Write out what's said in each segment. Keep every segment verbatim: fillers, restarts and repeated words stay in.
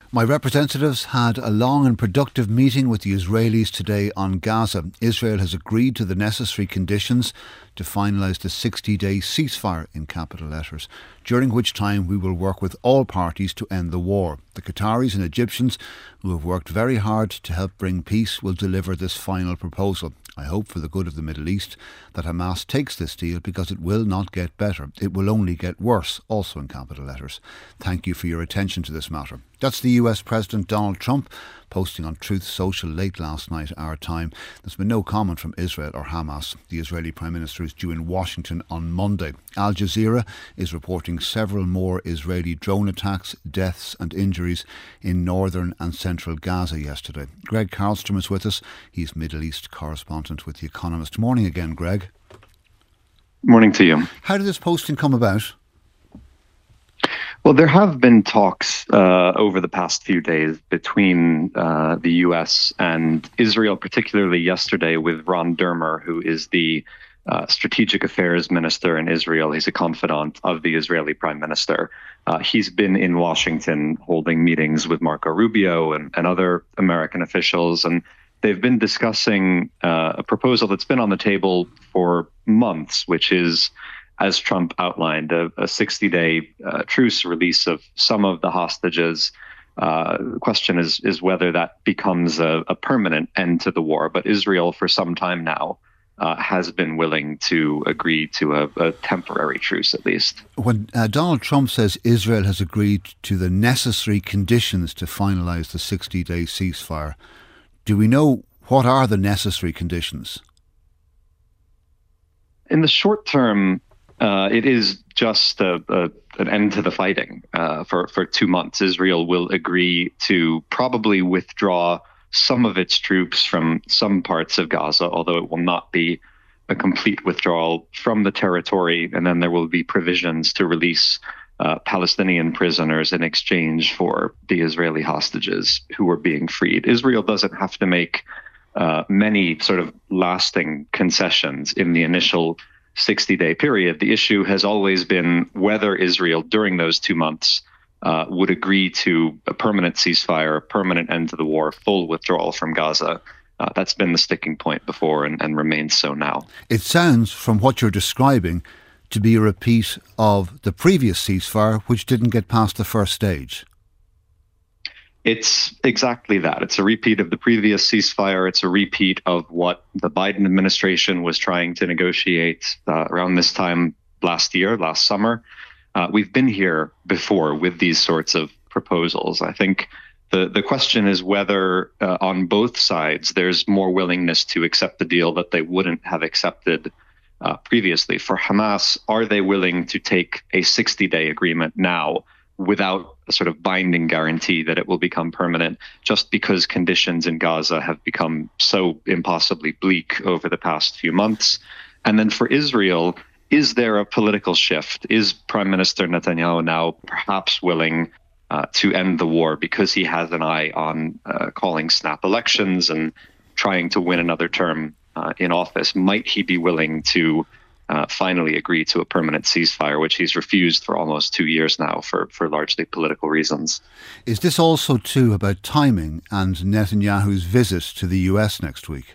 My representatives had a long and productive meeting with the Israelis today on Gaza. Israel has agreed to the necessary conditions to finalise the sixty-day ceasefire, in capital letters, during which time we will work with all parties to end the war. The Qataris and Egyptians, who have worked very hard to help bring peace, will deliver this final proposal. I hope for the good of the Middle East that Hamas takes this deal, because it will not get better. It will only get worse, also in capital letters. Thank you for your attention to this matter. That's the U S President Donald Trump posting on Truth Social late last night, our time. There's been no comment from Israel or Hamas. The Israeli Prime Minister is due in Washington on Monday. Al Jazeera is reporting several more Israeli drone attacks, deaths and injuries in northern and central Gaza yesterday. Greg Karlstrom is with us. He's Middle East correspondent with The Economist. Morning again, Greg. Morning to you. How did this posting come about? Well, there have been talks uh, over the past few days between uh, the U S and Israel, particularly yesterday with Ron Dermer, who is the uh, strategic affairs minister in Israel. He's a confidant of the Israeli prime minister. Uh, he's been in Washington holding meetings with Marco Rubio and, and other American officials, and they've been discussing uh, a proposal that's been on the table for months, which is, as Trump outlined, a, a sixty-day uh, truce, release of some of the hostages. Uh, the question is is whether that becomes a, a permanent end to the war. But Israel, for some time now, uh, has been willing to agree to a, a temporary truce, at least. When uh, Donald Trump says Israel has agreed to the necessary conditions to finalise the sixty-day ceasefire, do we know what are the necessary conditions? In the short term, Uh, it is just a, a, an end to the fighting uh, for, for two months. Israel will agree to probably withdraw some of its troops from some parts of Gaza, although it will not be a complete withdrawal from the territory. And then there will be provisions to release uh, Palestinian prisoners in exchange for the Israeli hostages who are being freed. Israel doesn't have to make uh, many sort of lasting concessions in the initial sixty-day period. The issue has always been whether Israel, during those two months, uh, would agree to a permanent ceasefire, a permanent end to the war, full withdrawal from Gaza. Uh, that's been the sticking point before and, and remains so now. It sounds, from what you're describing, to be a repeat of the previous ceasefire, which didn't get past the first stage. It's exactly that. It's a repeat of the previous ceasefire. It's a repeat of what the Biden administration was trying to negotiate uh, around this time last year, last summer. Uh, we've been here before with these sorts of proposals. I think the, the question is whether uh, on both sides there's more willingness to accept the deal that they wouldn't have accepted uh, previously. For Hamas, are they willing to take a sixty-day agreement now without a sort of binding guarantee that it will become permanent, just because conditions in Gaza have become so impossibly bleak over the past few months? And then for Israel, is there a political shift? Is Prime Minister Netanyahu now perhaps willing uh, to end the war because he has an eye on uh, calling snap elections and trying to win another term uh, in office? Might he be willing to Uh, finally agree to a permanent ceasefire, which he's refused for almost two years now for, for largely political reasons? Is this also too about timing and Netanyahu's visit to the U S next week?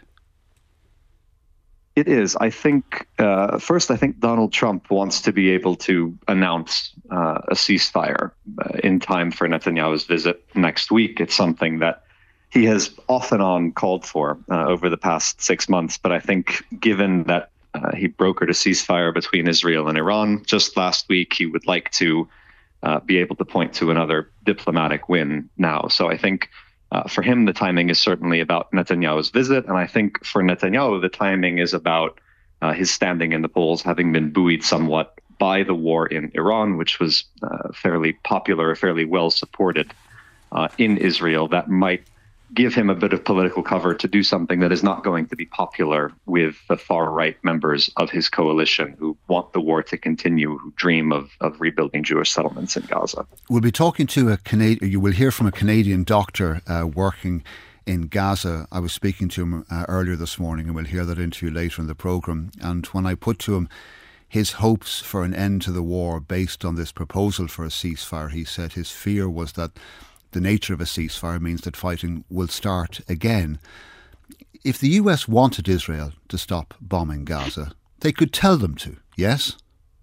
It is. I think, uh, first, I think Donald Trump wants to be able to announce uh, a ceasefire uh, in time for Netanyahu's visit next week. It's something that he has off and on called for uh, over the past six months. But I think given that Uh, he brokered a ceasefire between Israel and Iran just last week, he would like to uh, be able to point to another diplomatic win now. So I think uh, for him, the timing is certainly about Netanyahu's visit. And I think for Netanyahu, the timing is about uh, his standing in the polls, having been buoyed somewhat by the war in Iran, which was uh, fairly popular, fairly well supported uh, in Israel. That might give him a bit of political cover to do something that is not going to be popular with the far-right members of his coalition who want the war to continue, who dream of, of rebuilding Jewish settlements in Gaza. We'll be talking to a Canadian, you will hear from a Canadian doctor uh, working in Gaza. I was speaking to him uh, earlier this morning, and we'll hear that interview later in the programme. And when I put to him his hopes for an end to the war based on this proposal for a ceasefire, he said his fear was that the nature of a ceasefire means that fighting will start again. If the U S wanted Israel to stop bombing Gaza, they could tell them to, yes?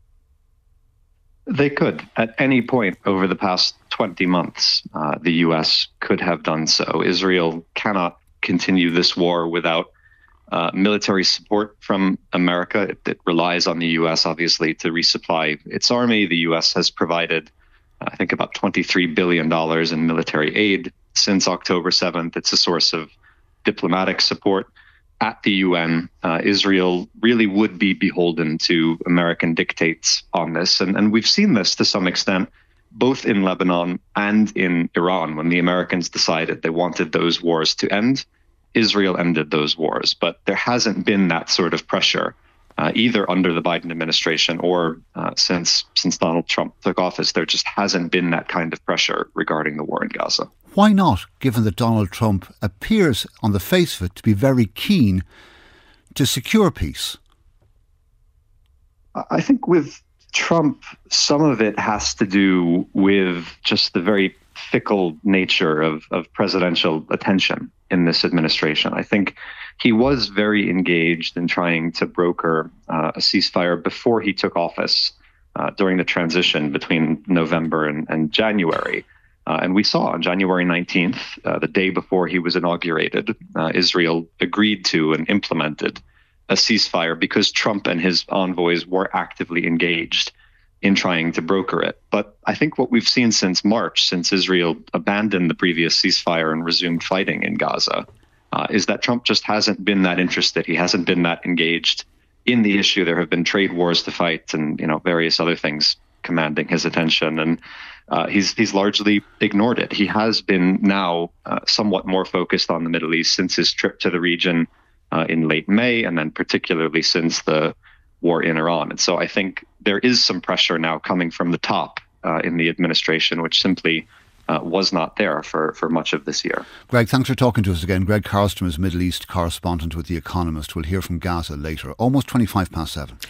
They could. At any point over the past twenty months, uh, the U S could have done so. Israel cannot continue this war without uh, military support from America. It, it relies on the U S, obviously, to resupply its army. The U S has provided, I think, about twenty-three billion dollars in military aid since October seventh. It's a source of diplomatic support. At the U N, uh, Israel really would be beholden to American dictates on this. And, and we've seen this to some extent, both in Lebanon and in Iran. When the Americans decided they wanted those wars to end, Israel ended those wars. But there hasn't been that sort of pressure, uh, either under the Biden administration or uh, since, since Donald Trump took office. There just hasn't been that kind of pressure regarding the war in Gaza. Why not, given that Donald Trump appears, on the face of it, to be very keen to secure peace? I think with Trump, some of it has to do with just the very fickle nature of, of presidential attention in this administration. I think he was very engaged in trying to broker uh, a ceasefire before he took office uh, during the transition between November and, and January. Uh, and we saw on January nineteenth, uh, the day before he was inaugurated, uh, Israel agreed to and implemented a ceasefire because Trump and his envoys were actively engaged in trying to broker it. But I think what we've seen since March, since Israel abandoned the previous ceasefire and resumed fighting in Gaza, uh, is that Trump just hasn't been that interested. He hasn't been that engaged in the issue. There have been trade wars to fight and, you know, various other things commanding his attention. And uh, he's he's largely ignored it. He has been now uh, somewhat more focused on the Middle East since his trip to the region uh, in late May, and then particularly since the war in Iran. And so I think there is some pressure now coming from the top uh, in the administration, which simply uh, was not there for, for much of this year. Greg, thanks for talking to us again. Greg Carlstrom is Middle East correspondent with The Economist. We'll hear from Gaza later. Almost twenty-five past seven.